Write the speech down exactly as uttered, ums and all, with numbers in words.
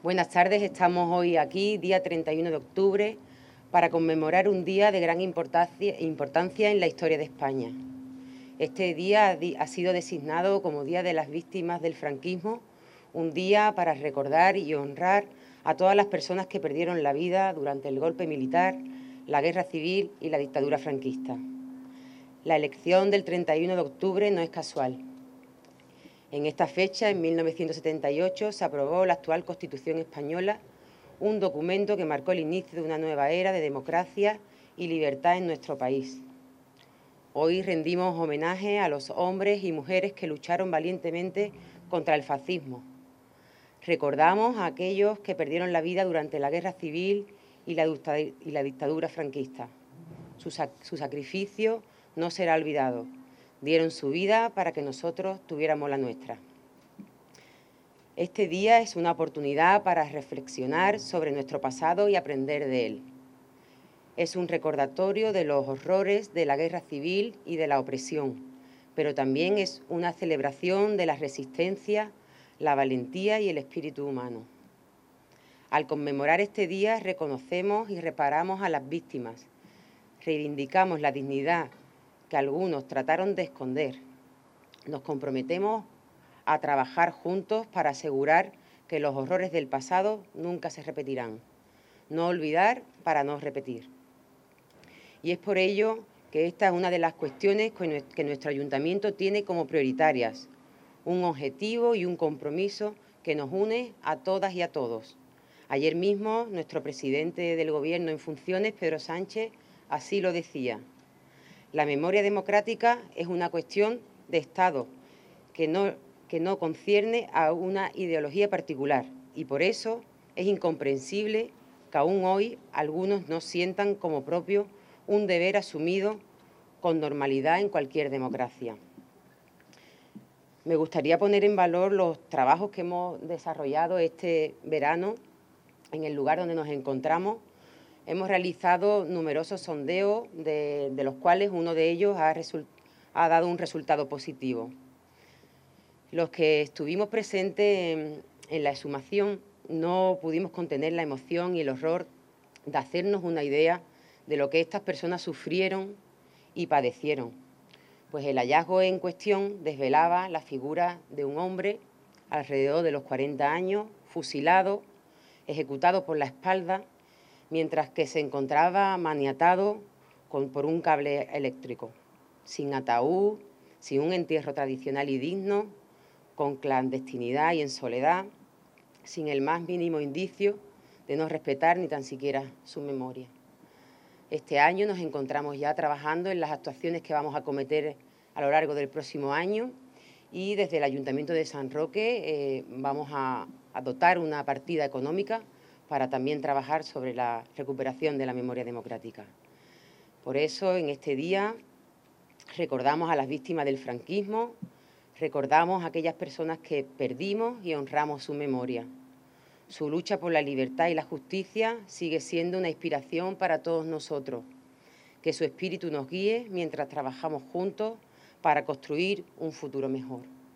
Buenas tardes, estamos hoy aquí, día treinta y uno de octubre, para conmemorar un día de gran importancia, importancia en la historia de España. Este día ha sido designado como Día de las Víctimas del Franquismo, un día para recordar y honrar a todas las personas que perdieron la vida durante el golpe militar, la guerra civil y la dictadura franquista. La elección del treinta y uno de octubre no es casual. En esta fecha, en mil novecientos setenta y ocho, se aprobó la actual Constitución española, un documento que marcó el inicio de una nueva era de democracia y libertad en nuestro país. Hoy rendimos homenaje a los hombres y mujeres que lucharon valientemente contra el fascismo. Recordamos a aquellos que perdieron la vida durante la guerra civil y la, y la dictadura franquista. Su, sac su sacrificio no será olvidado. Dieron su vida para que nosotros tuviéramos la nuestra. Este día es una oportunidad para reflexionar sobre nuestro pasado y aprender de él. Es un recordatorio de los horrores de la guerra civil y de la opresión, pero también es una celebración de la resistencia, la valentía y el espíritu humano. Al conmemorar este día reconocemos y reparamos a las víctimas, reivindicamos la dignidad que algunos trataron de esconder. Nos comprometemos a trabajar juntos para asegurar que los horrores del pasado nunca se repetirán. No olvidar para no repetir. Y es por ello que esta es una de las cuestiones que nuestro ayuntamiento tiene como prioritarias, un objetivo y un compromiso que nos une a todas y a todos. Ayer mismo, nuestro presidente del Gobierno en funciones, Pedro Sánchez, así lo decía. La memoria democrática es una cuestión de Estado que no, que no concierne a una ideología particular y por eso es incomprensible que aún hoy algunos no sientan como propio un deber asumido con normalidad en cualquier democracia. Me gustaría poner en valor los trabajos que hemos desarrollado este verano en el lugar donde nos encontramos. Hemos realizado numerosos sondeos, de, de los cuales uno de ellos ha, ha dado un resultado positivo. Los que estuvimos presentes en, en la exhumación no pudimos contener la emoción y el horror de hacernos una idea de lo que estas personas sufrieron y padecieron, pues el hallazgo en cuestión desvelaba la figura de un hombre alrededor de los cuarenta años, fusilado, ejecutado por la espalda, mientras que se encontraba maniatado con, por un cable eléctrico, sin ataúd, sin un entierro tradicional y digno, con clandestinidad y en soledad, sin el más mínimo indicio de no respetar ni tan siquiera su memoria. Este año nos encontramos ya trabajando en las actuaciones que vamos a acometer a lo largo del próximo año y desde el Ayuntamiento de San Roque eh, vamos a, a dotar una partida económica para también trabajar sobre la recuperación de la memoria democrática. Por eso, en este día, recordamos a las víctimas del franquismo, recordamos a aquellas personas que perdimos y honramos su memoria. Su lucha por la libertad y la justicia sigue siendo una inspiración para todos nosotros. Que su espíritu nos guíe mientras trabajamos juntos para construir un futuro mejor.